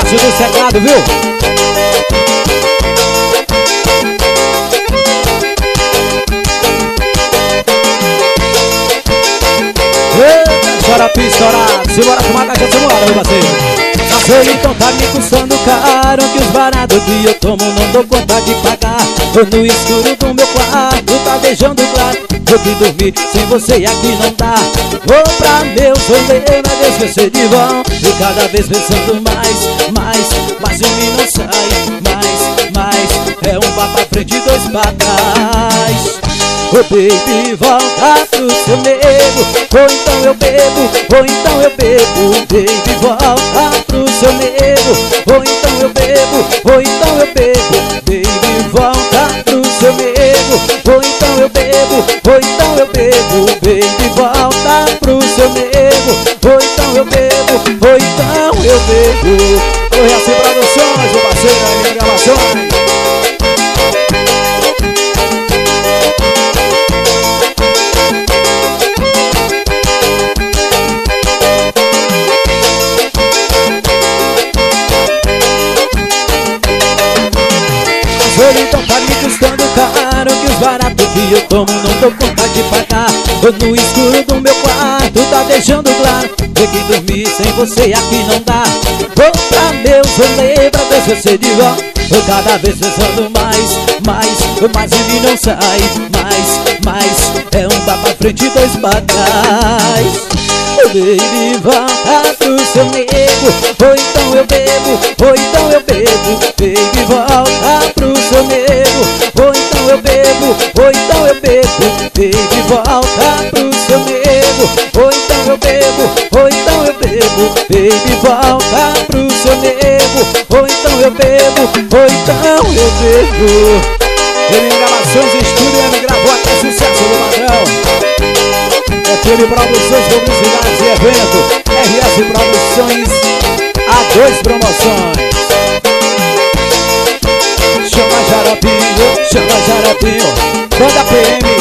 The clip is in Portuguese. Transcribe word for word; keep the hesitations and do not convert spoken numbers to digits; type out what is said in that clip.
Márcio do Secado, viu? Eita, xarope estourado. Simbora tomar cachaça, simbora, meu parceiro. Então tá me custando caro, que os baratos que eu tomo não dou conta de pagar. Tô no escuro do meu quarto, tá deixando claro, eu que dormir sem você aqui não dá. Vou pra meu rolê, mas esquecer de vão, e cada vez pensando mais, mais, mas em mim não sai, mais, mais, é um vá pra frente e dois pra trás. Ô baby, volta pro seu nego, ou então eu bebo, ou então eu bebo. Baby, volta pro seu nego, ou então eu bebo, ou então eu bebo. Baby, volta pro seu nego, ou então eu bebo, ou então eu bebo. Baby, volta pro seu nego, ou então eu bebo, ou então eu bebo. Oi, assim Produções, o parceiro aí, gravações. Então tá me custando caro, que os baratos que eu tomo não dou conta de pagar. Tô no escuro do meu quarto, tá deixando claro, ter que dormir sem você aqui não dá. Vou pra meus rolê pra ver se você de volta, tô cada vez pensando mais, mais, mais em mim não sai, mais, mais, é um dá pra frente e dois pra trás. Oh baby, volta pro seu nego, ou então eu bebo, ou então eu bebo. Baby, volta pro seu nego, ou então eu bebo, ou então eu bebo. Baby, volta pro seu nego, ou então eu bebo, ou então eu bebo. Baby, volta pro seu nego, ou então eu bebo, ou então eu bebo. Ele em gravações em estúdio, ele gravou até sucesso do padrão. F M Produções, Publicidades e Evento, R S Produções, A dois Promoções. Chama Xaropinho, chama Xaropinho, Banda P M,